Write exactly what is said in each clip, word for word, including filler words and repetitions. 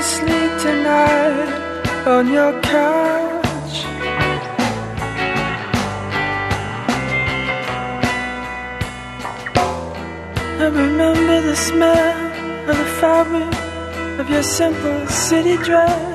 asleep tonight on your couch. I remember the smell of the fabric of your simple city dress.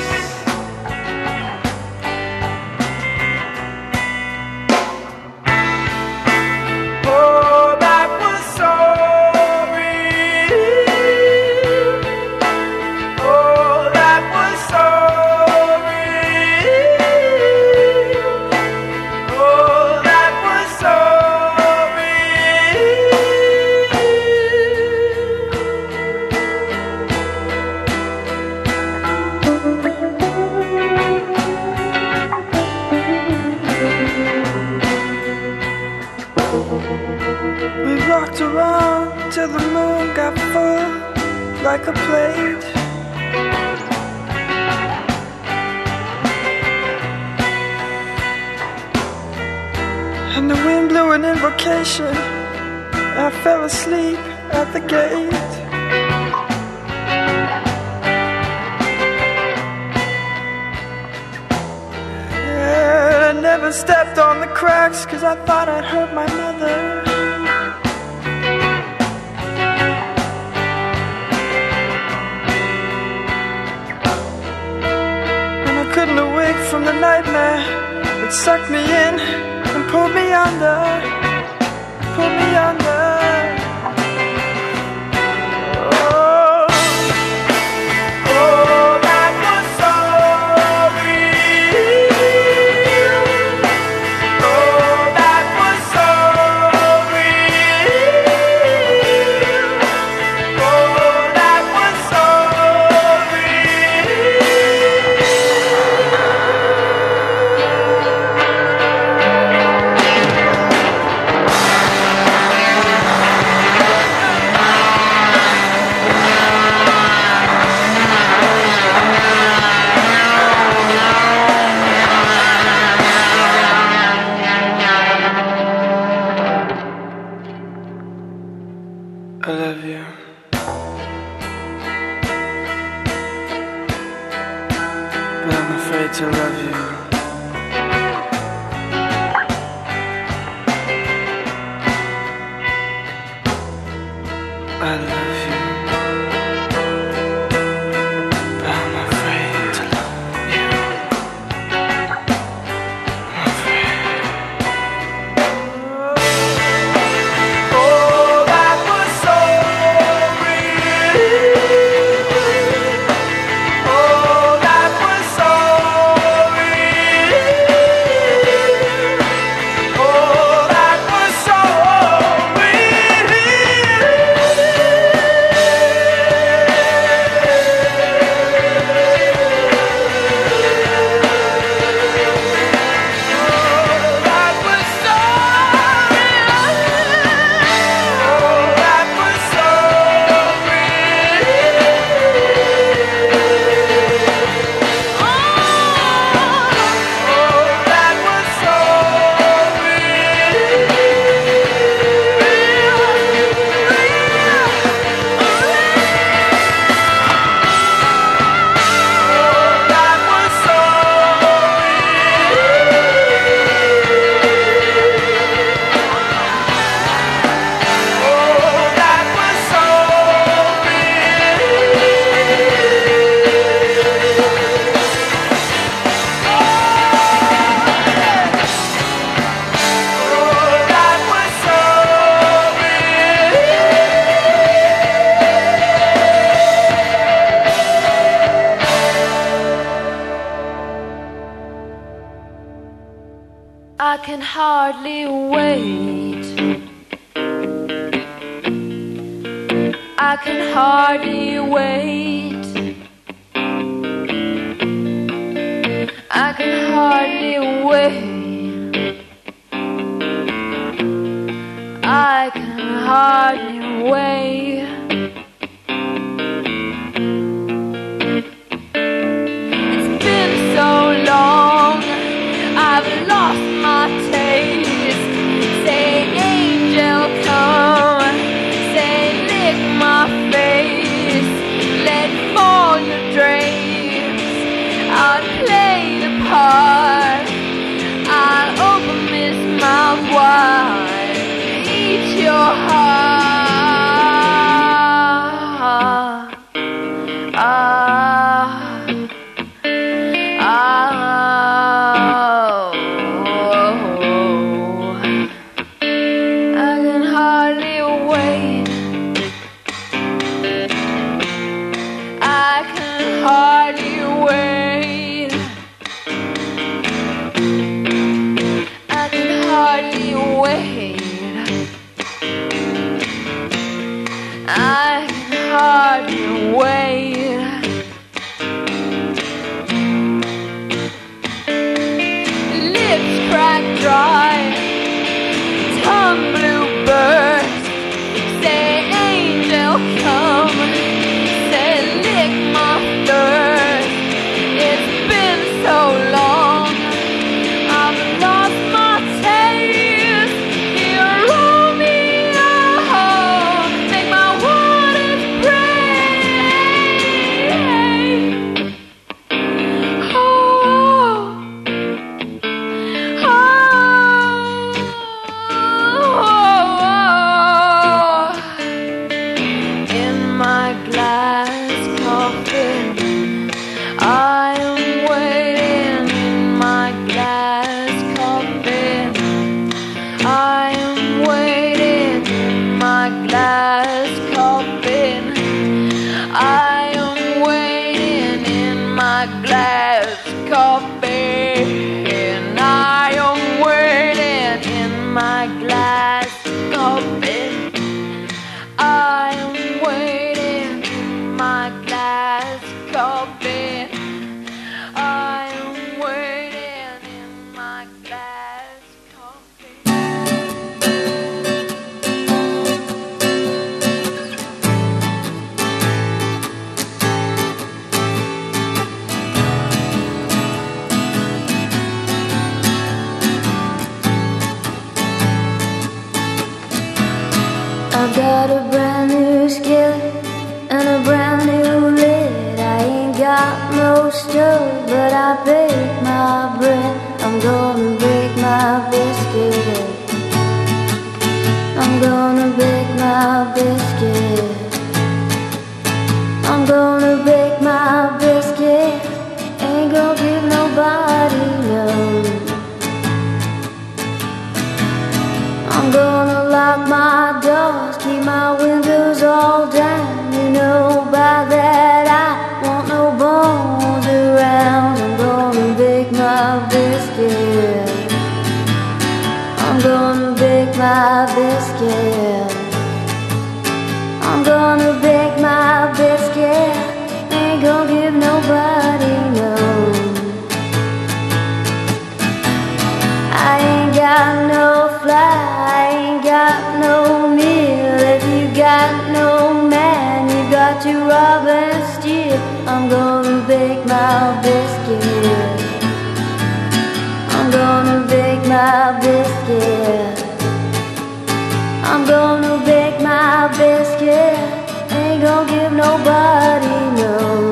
Till the moon got full like a plate. And the wind blew an invocation. I fell asleep at the gate. Yeah, I never stepped on the cracks 'cause I thought I'd hurt my mother. Couldn't awake from the nightmare that sucked me in and pulled me under, pulled me under. Oh, oh, that was so real. Oh, that was so real. Oh, that was so I love you. But I'm afraid to love you. I love you. But I'm afraid to love you. I'm afraid. I can hardly wait. I can hardly wait. I can hardly wait. I can hardly wait. It's been so long, I've lost my taste. Say, angel, come. Say, lick my face. Let fall your dress. my glass coffee. I've got a brand new skillet and a brand new lid. I ain't got no stove, but I bake my bread. I'm gonna bake my biscuit. I'm gonna bake my biscuit. I'm gonna bake my biscuit. Ain't gonna give nobody no. I'm gonna lock my doors, keep my windows all down. You know by that I want no bones around. I'm gonna bake my biscuit. I'm gonna bake my biscuit. I'm gonna bake my biscuit. Ain't gonna give nobody no. I ain't got no fly, I ain't got no meal. If you got no man, you got to rob and steal. I'm gonna bake my biscuit. I'm gonna bake my biscuit. I'm gonna bake my biscuit. Ain't gonna give nobody no.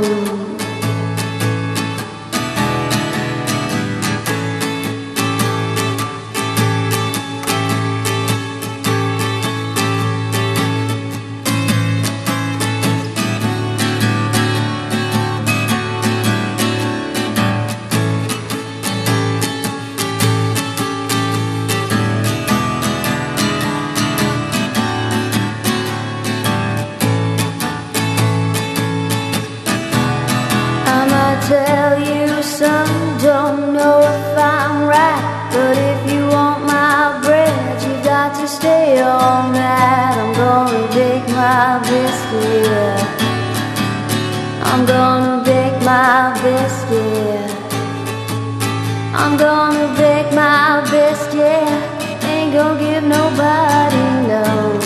Tell you, son, don't know if I'm right, but if you want my bread, you got to stay all night. I'm gonna bake my biscuit. I'm gonna bake my biscuit. I'm gonna bake my biscuit. Ain't gonna give nobody no.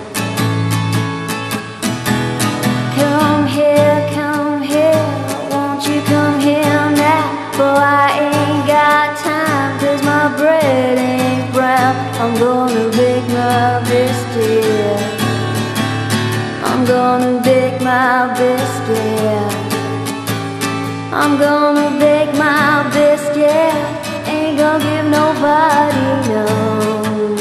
Come here, come here. You come here now, for I ain't got time, cause my bread ain't brown. I'm gonna bake my biscuit. I'm gonna bake my biscuit. I'm gonna bake my biscuit. Ain't gonna give nobody no.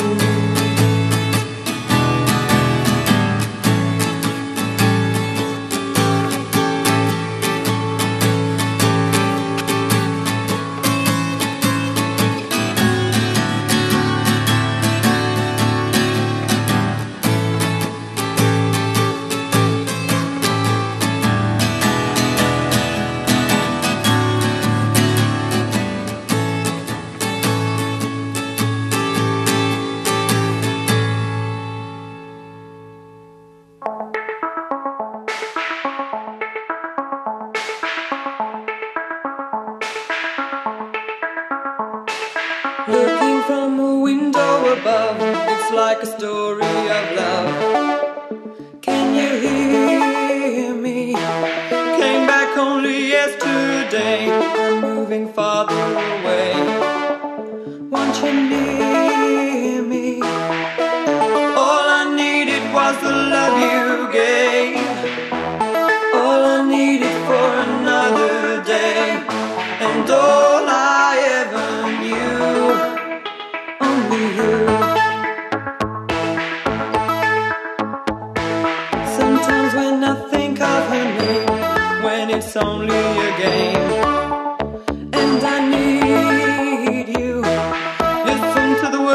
Looking from a window above, it's like a story of love. Can you hear me? Came back only yesterday. I'm moving farther away. Won't you near me? All I needed was the love you gave. All I needed for another day. And all I ever knew, only you. Sometimes when I think of her name, when it's only a game, and I need you, listen to the words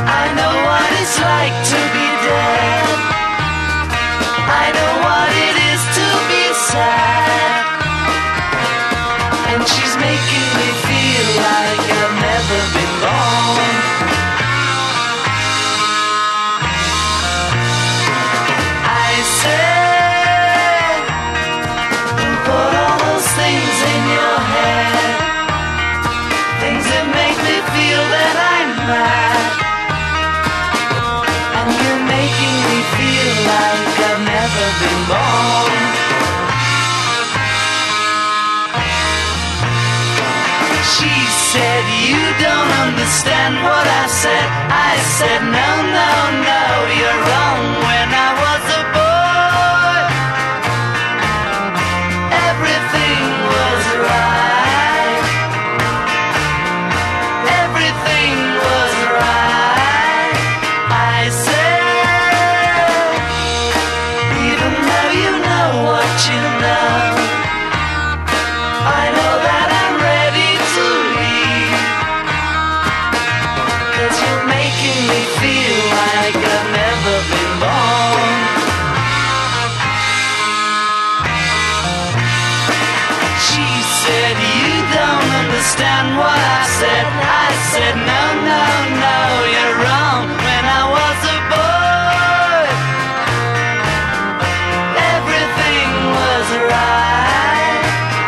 I know what it's like to be dead. I know what it is to be sad. And she's making me feel like I've never been born. I said, put all those things in your head, things that make me feel that I'm mad. And you're making me feel like I've never been born. She said, you don't understand what I said. I said, no, no, no, you're wrong. When I was a boy, everything was right. Everything was right. I said, even though you know what you know, I know that I'm ready to leave, 'cause you're making me feel like I've never been born. She said, you don't understand what I said. I said, no, no, no, you're wrong. When I was a boy, everything was right.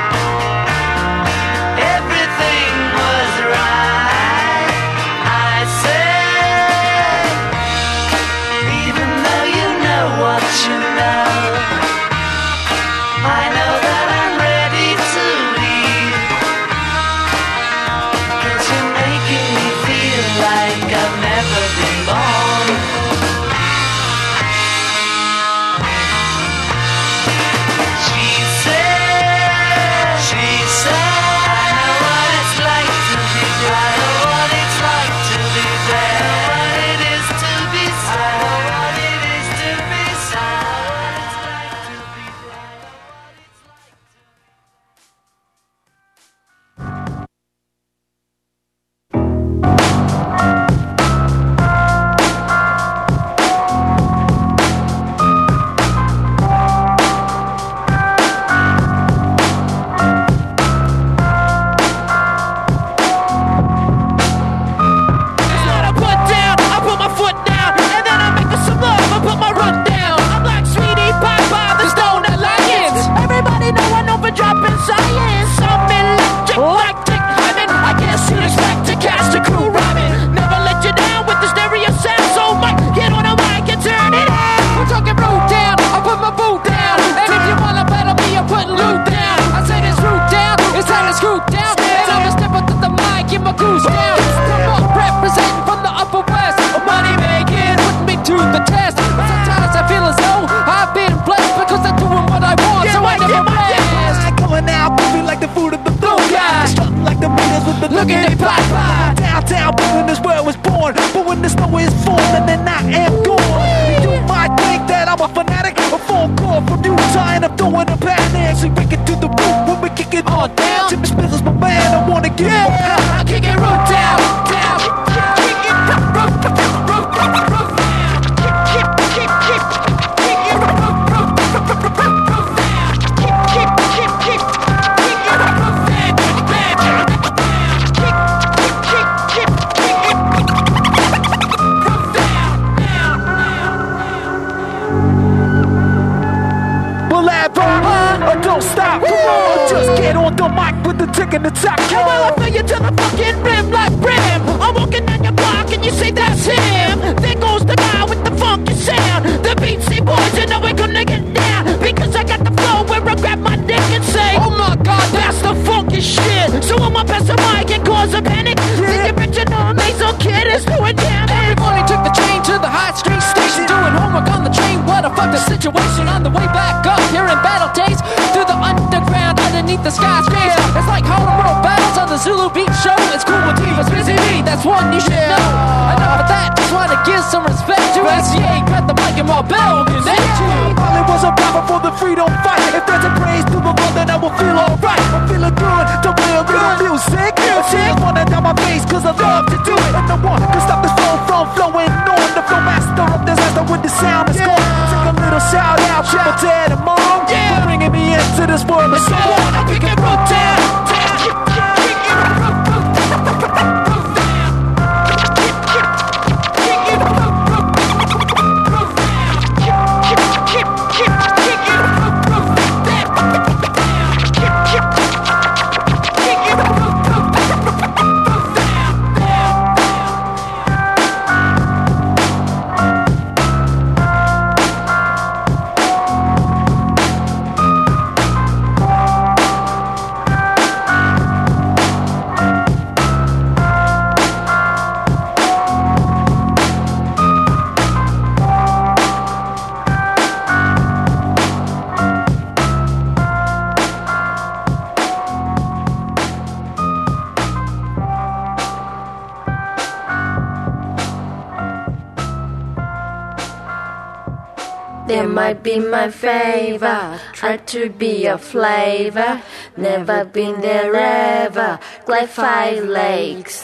Everything was right. I said, even though you know what you know, I know that I'm ready to leave, 'cause you're making me feel like I've never been born. She said, she said, I know what it's like to be dead. I know what it's like to be dead. I know what it is to be sad. I know what it is to be sad. I know what it's like to be dead. It's not a put down, I put my foot down, and then I make some love, I put my run down. I'm like Sweetie Pie by the Stone Alliance. Everybody know I know for dropping science. I'm electric like Dick Lemon. I guess you'd expect to cast a crew rhyming. Never let you down with the stereo sound. So Mike, get on a mic and turn it out. We're talking root down, I put my boot down. And if you wanna battle me, I'm putting loot down. I said it's root down, it's time to scoot down. And I'm a step up to the mic, get my goose down. Come on, representing from the upper west. Money making, put me to the test. But sometimes I feel as though I've been blessed, because I'm doing what I want, so I never rest. I going out, moving like the food of the blue guy. Strutting like the meters with the Look at it pop by. Downtown, Brooklyn is where I was born. But when the snow is falling, then I am gone. You might think that I'm a fanatic, a phone call from Utah, and I'm throwing a panic. So we kick it to the roof when we kick it on down. Jimmy Smith is my man, I wanna get Yeah, more power. I kick it root down, down. Kick it root, root, root, root, root down. Kick, kick, kick, kick, kick it root, root, root, root, root, root, root down. Kick, kick, kick, kick, kick it root, root down, down, down. Kick, kick, kick, kick, kick it root down, down, down. Will I run or don't stop? Come on, just get on the mic with the tick and the top. And while I fill you to the fucking rim like brim, I'm walking down your block and you say that's him. There goes the guy with the funky sound. The Beatsy Boys, you know we're gonna get down, because I got the flow where I grab my dick and say, oh my god, that's the funky shit. So I'ma pass the mic and cause a panic. Then the original nasal kid is doing damage. Everybody took the train to the High Street station, doing homework on the train. What a fucking situation. On the way back up here in Battle Days, through the underground, underneath the skyscraper. It's like Harlem World battles on the Zulu Beat Show. It's cool with Divas, Busy B, that's one you should know. Enough of that, just wanna give some respect to S C A. Got the mic and my bell, connect you. Molly was a rapper for the freedom fight. If there's a praise to the Lord, then I will feel alright. I'm feeling good to real good music. Music. Wanna down my face, cause I love to do it. And no one can stop this flow from flowing. There might be my favor. Try to be a flavor. Never been there ever. Like five legs.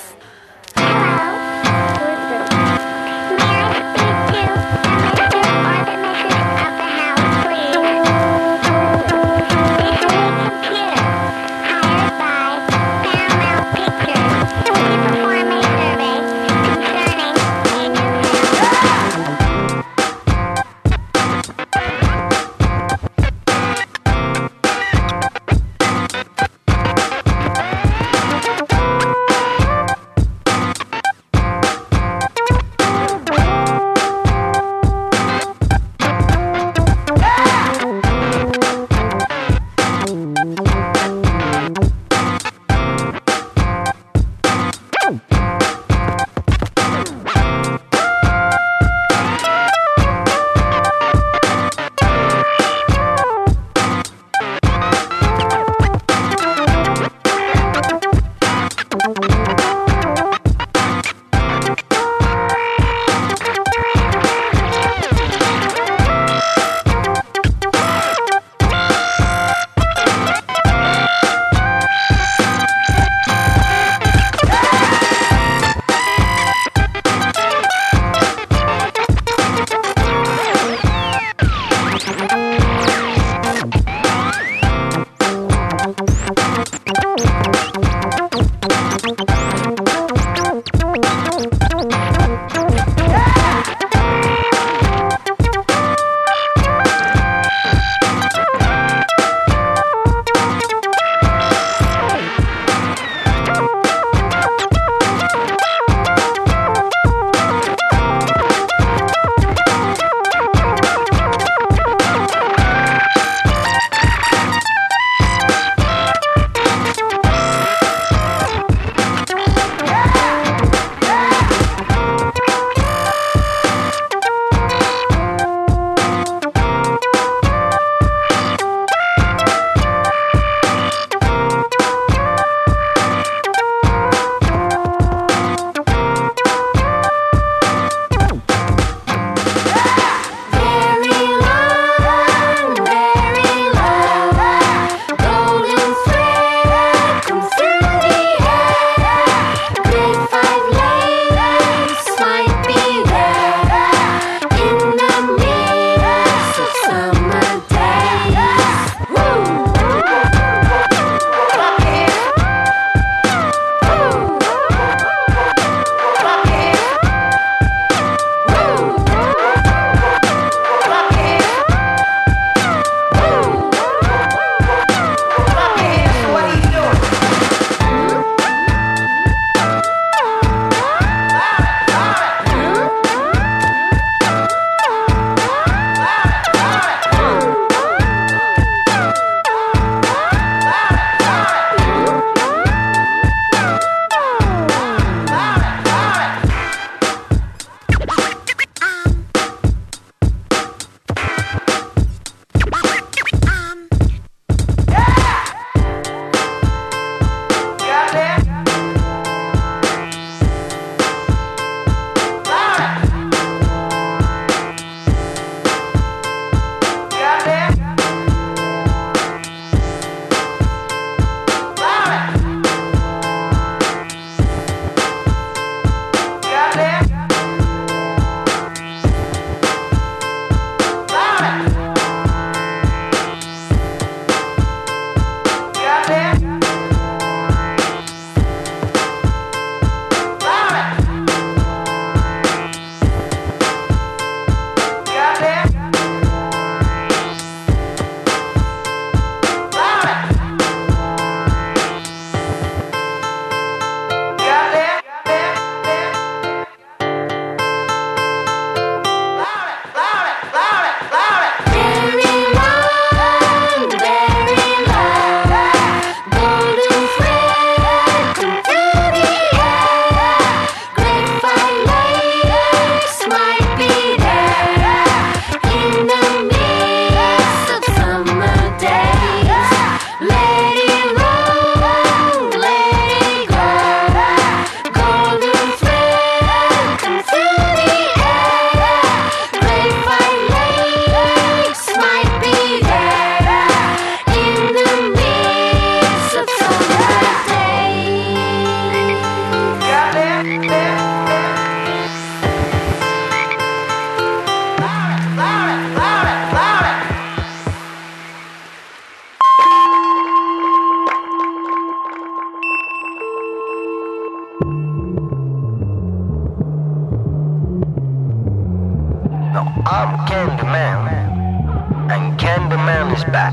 I'm Candyman, and Candyman is back.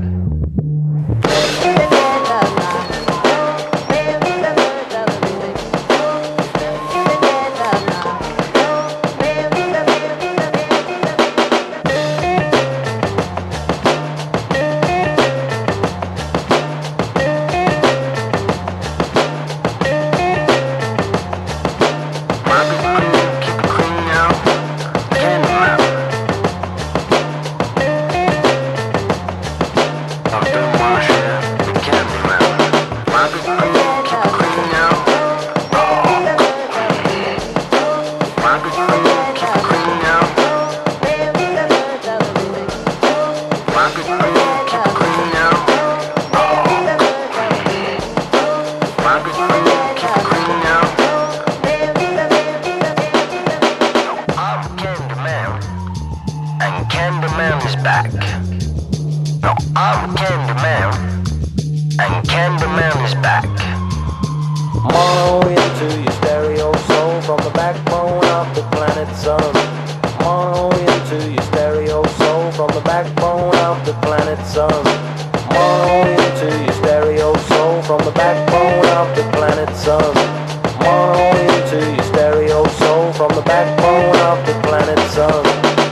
Candyman is back. No, I'm Candyman, and Candyman is back. Mono into your stereo soul from the backbone of the planet Sun. Mono into your stereo soul from the backbone of the planet Sun. Mono into your stereo soul from the backbone of the planet Sun. Mono into your stereo soul from the backbone of the planet Sun.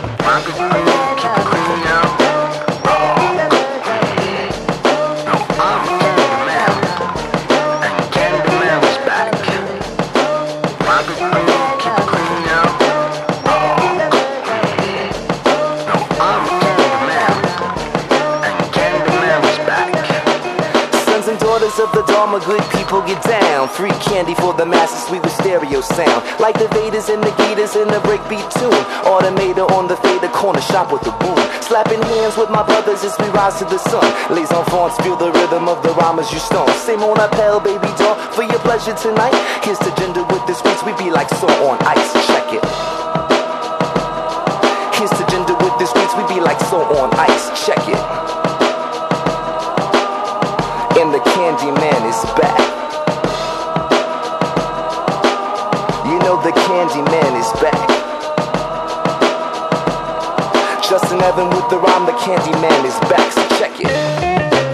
Of the Dharma, good people get down. Free candy for the masses, sweet with stereo sound. Like the Vedas and the Gitas in the breakbeat tune. Automator on the fader, corner shop with the boom. Slapping hands with my brothers as we rise to the sun. Les enfants feel the rhythm of the rhymes you stone. Same on appel, baby doll, for your pleasure tonight. Here's the gender with the sweets, we be like salt on ice. Check it. Here's the gender with the sweets, we be like salt on ice. Check it. And the Candyman is back. You know the Candyman is back. Justin Evan with the rhyme, the Candyman is back, so check it.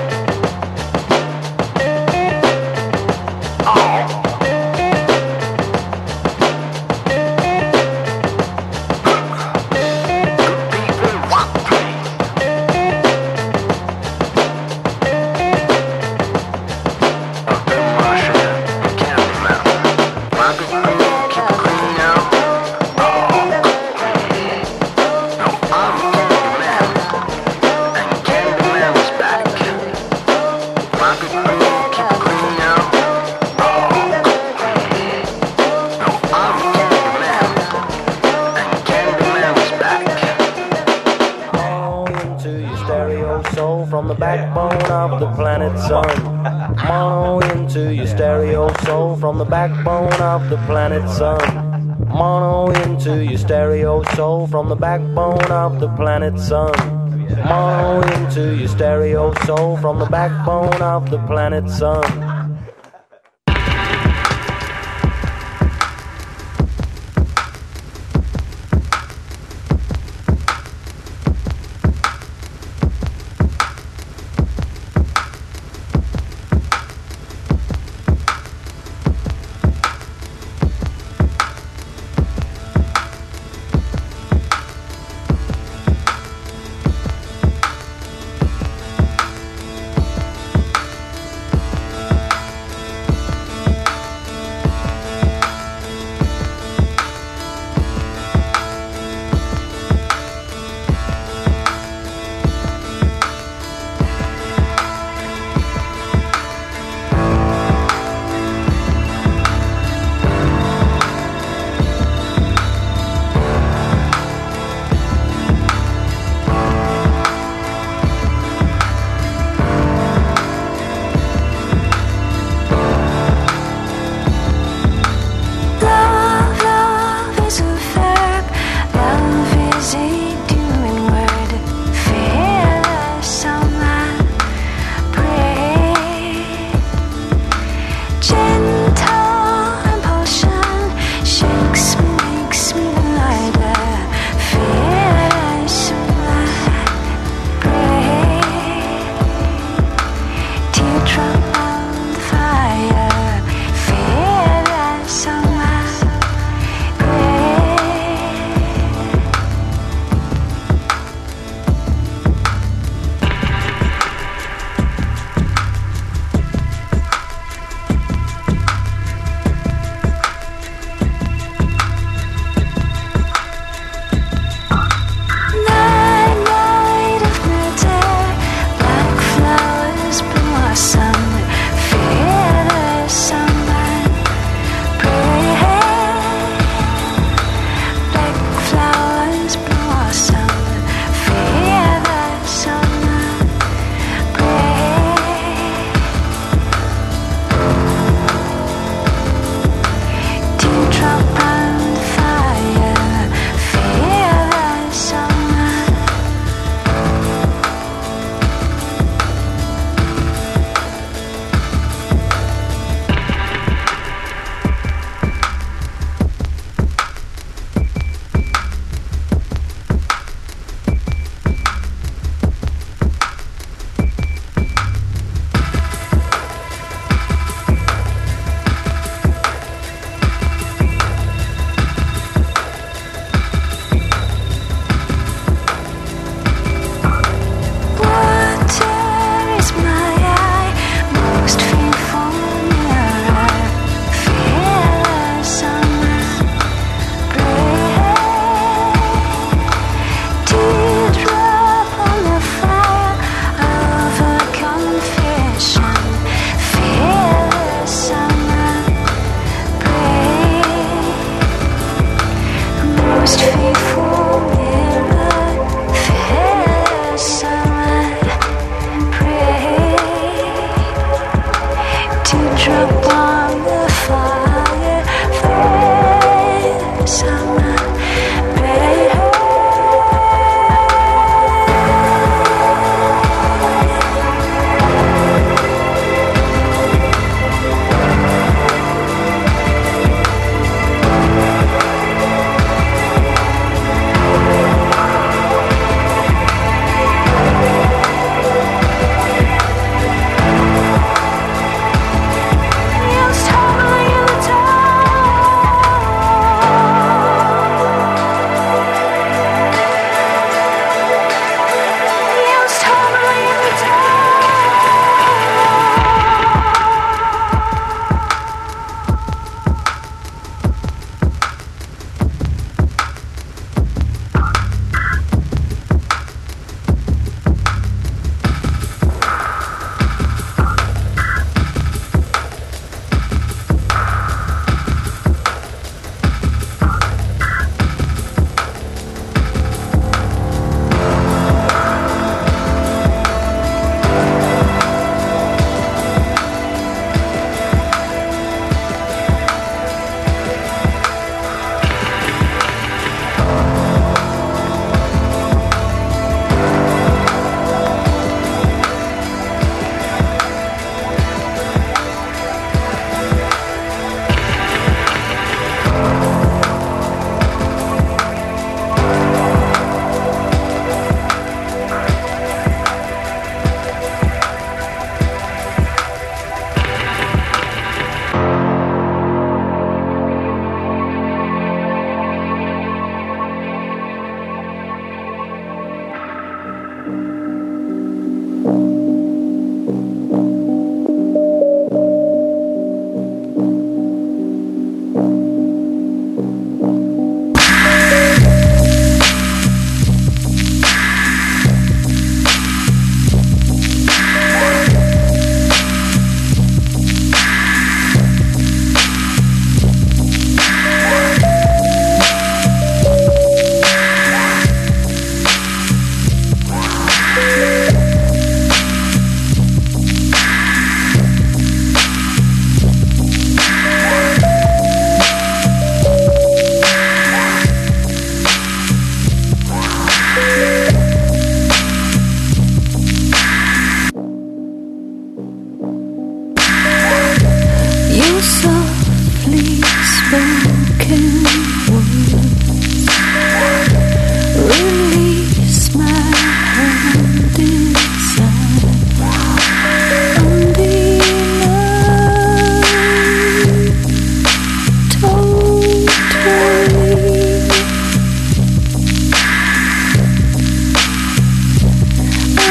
From the backbone of the planet Sun. Mono into your stereo soul from the backbone of the planet Sun. Mono into your stereo soul from the backbone of the planet Sun. Mono into your stereo soul from the backbone of the planet Sun.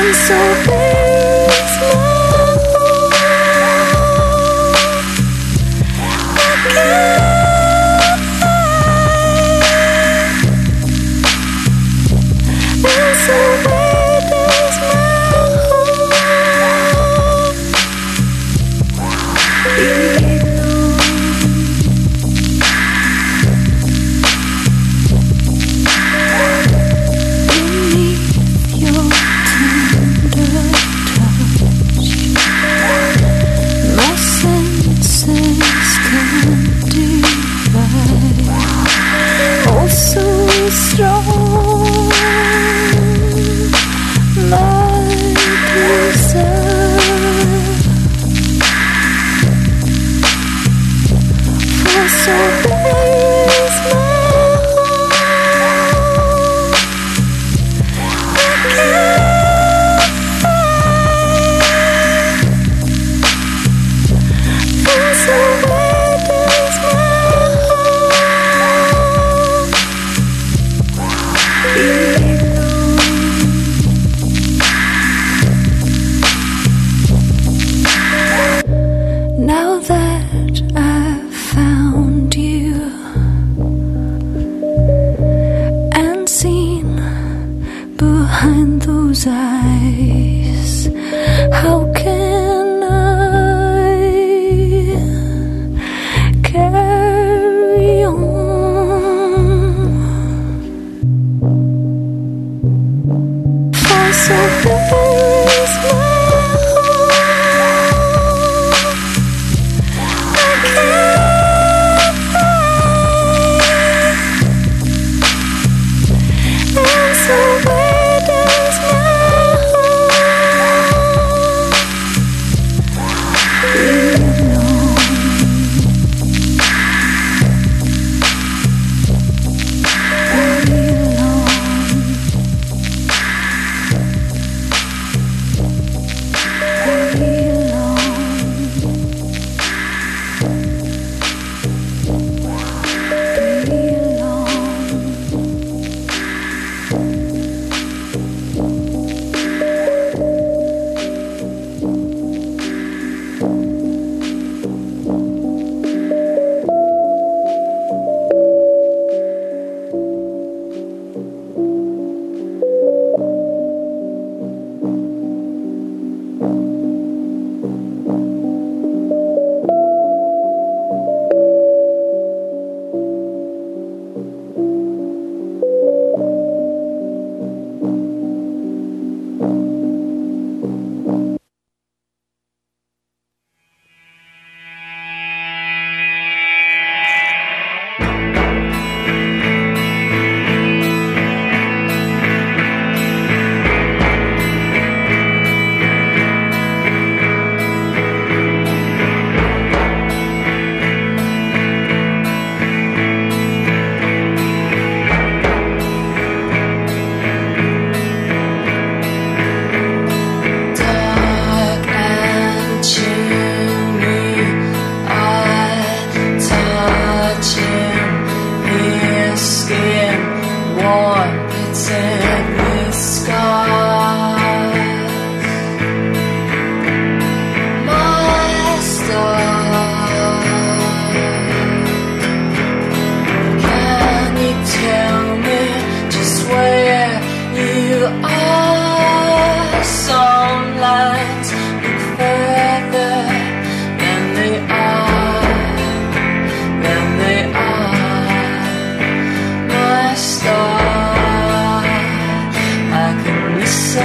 Star, I can listen.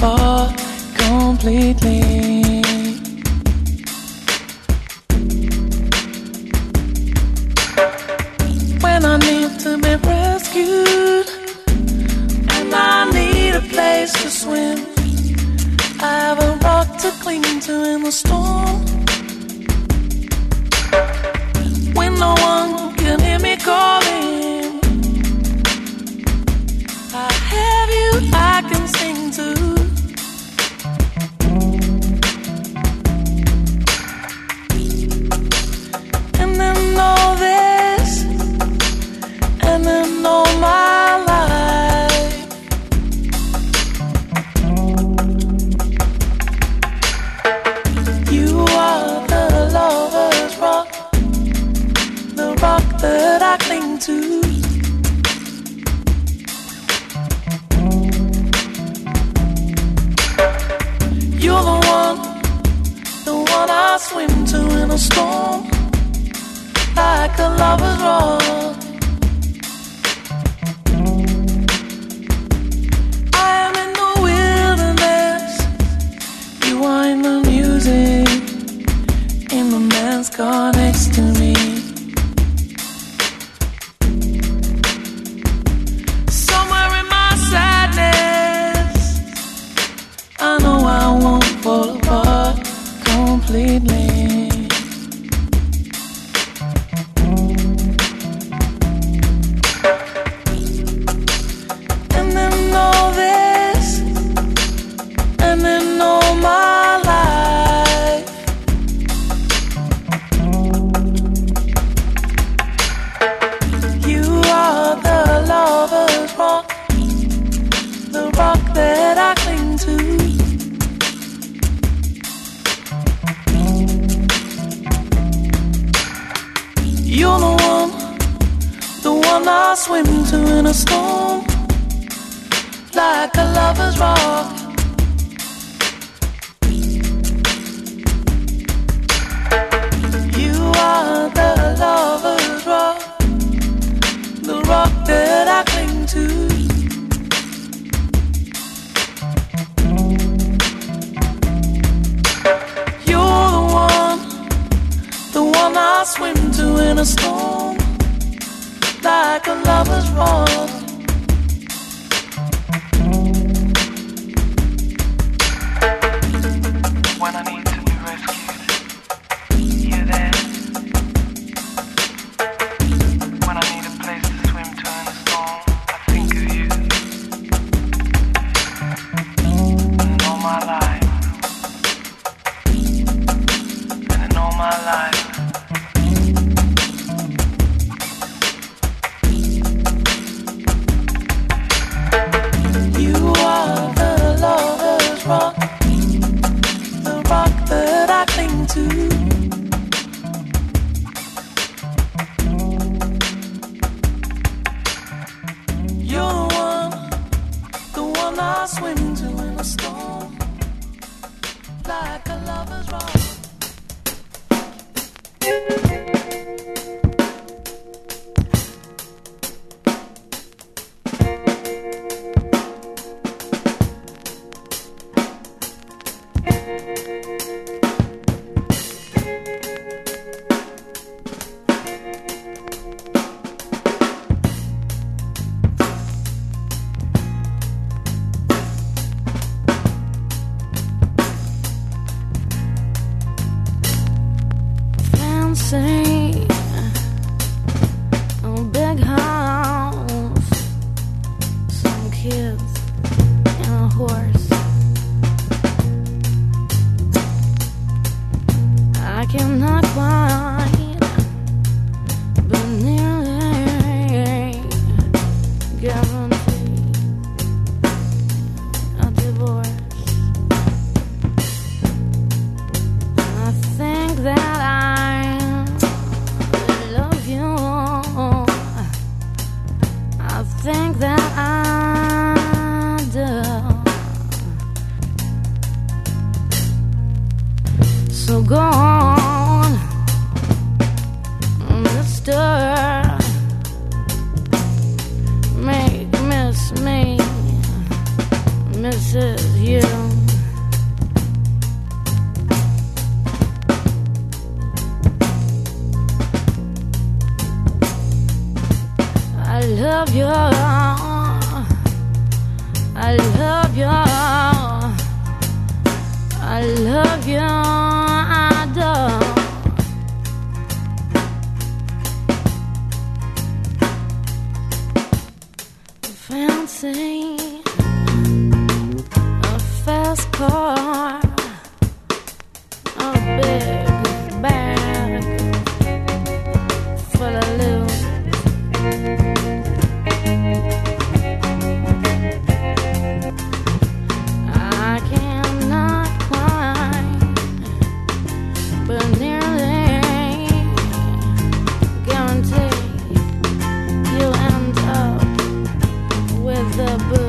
apart completely. When I need to be rescued and I need a place to swim, I have a rock to cling to in the storm. When no one can hear me calling, I have you I can sing to. And then all this, and then all my life, you are the lover's rock, the rock that I cling to. You're the one, the one I swim to in a storm, like a lover's rock. I am in the wilderness, you are in the music, in the man's car next to me. Somewhere in my sadness, I know I won't fall apart completely. And then all this, and then all my life, you are the lover's rock, the rock that I cling to. You're the one, the one I swim to in a storm, like a lover's rock. You are the lover's rock, the rock that I cling to. You're the one, the one I swim to in a storm, like a lover's rock. When I need to be rescued, you're there. When I need a place to swim to in a storm, I think of you. And in all my life, and in all my life, You are the lover's rock, the rock that I cling to. You're the one, the one I swim to in a storm, like a lover's rock. Fancy a big house, some kids and a horse. I cannot quite, but nearly guarantee a divorce. I think that I love you. I think that I do. So go on, mister, make miss me, Missus You. love you. I love you. I love you. I do. Fancy a fast car, a big bag full of loot. I cannot quite, but nearly guarantee you'll end up with the boot.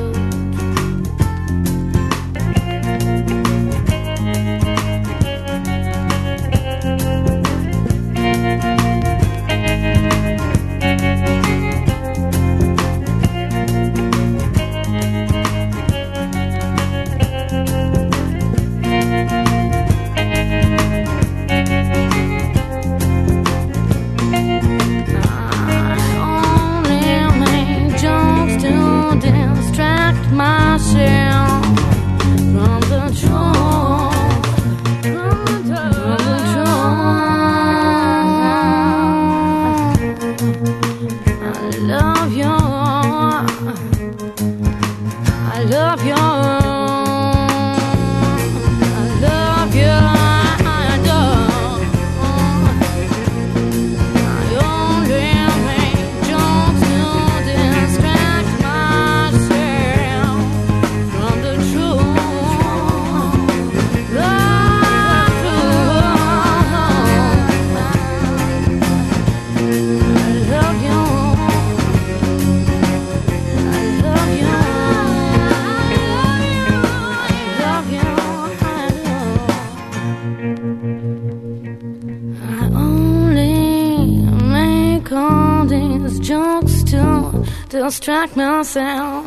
Myself from the truth, from the truth. I love you. I love you. I love you. I do. I only make jokes to distract myself from the truth, the truth. I love you. I love you. I love you. I only make all these jokes to distract myself.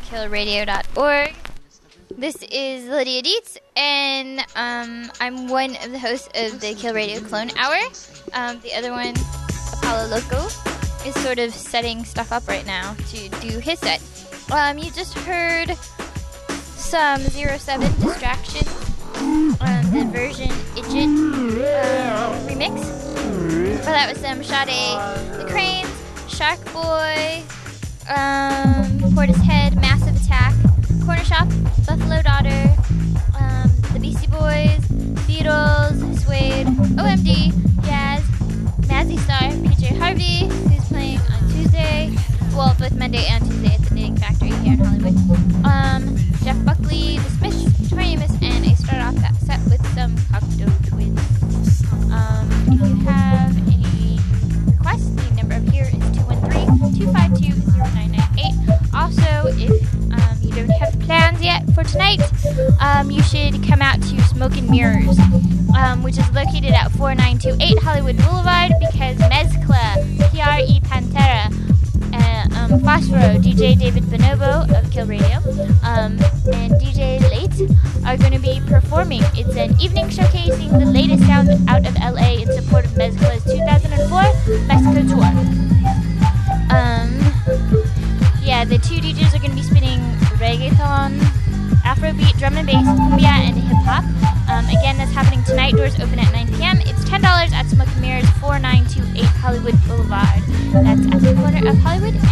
kill radio dot org. This is Lydia Dietz, and um, I'm one of the hosts of the Kill Radio Clone Hour. Um, the other one, Apollo Loco, is sort of setting stuff up right now to do his set. Um, you just heard some zero seven Distraction, um, the version Idjit uh, remix. Well, that was some Sade, The Cranes, Shark Boy, um, Portishead, Massive Attack, Corner Shop, Buffalo Daughter, um, the Beastie Boys, Beatles, Suede, O M D, Jazz, Mazzy Star, P J Harvey, who's playing on Tuesday, well, both Monday and Tuesday at the Knitting Factory here in Hollywood, um, Jeff Buckley, The Smiths, Torimus, and I start off that set with some Cocteau Twins. Um, if you have any requests, the number up here is two one three, two five two, zero nine nine eight. Also, if um, you don't have plans yet for tonight, um, you should come out to Smoke and Mirrors, um, which is located at four nine two eight Hollywood Boulevard, because Mezcla, P R E Pantera, uh, um, Phosphoro, D J David Bonobo of Kill Radio, um, and D J Late are going to be performing. It's an evening showcasing the latest sound out of L A in support of Mezcla's two thousand four Mexico tour. Um, yeah, the two D Js are going to be spinning reggaeton, Afrobeat, drum and bass, cumbia, and hip-hop. Um, again, that's happening tonight. Doors open at nine p.m. It's ten dollars at Smoke and Mirrors, four nine two eight Hollywood Boulevard. That's at the corner of Hollywood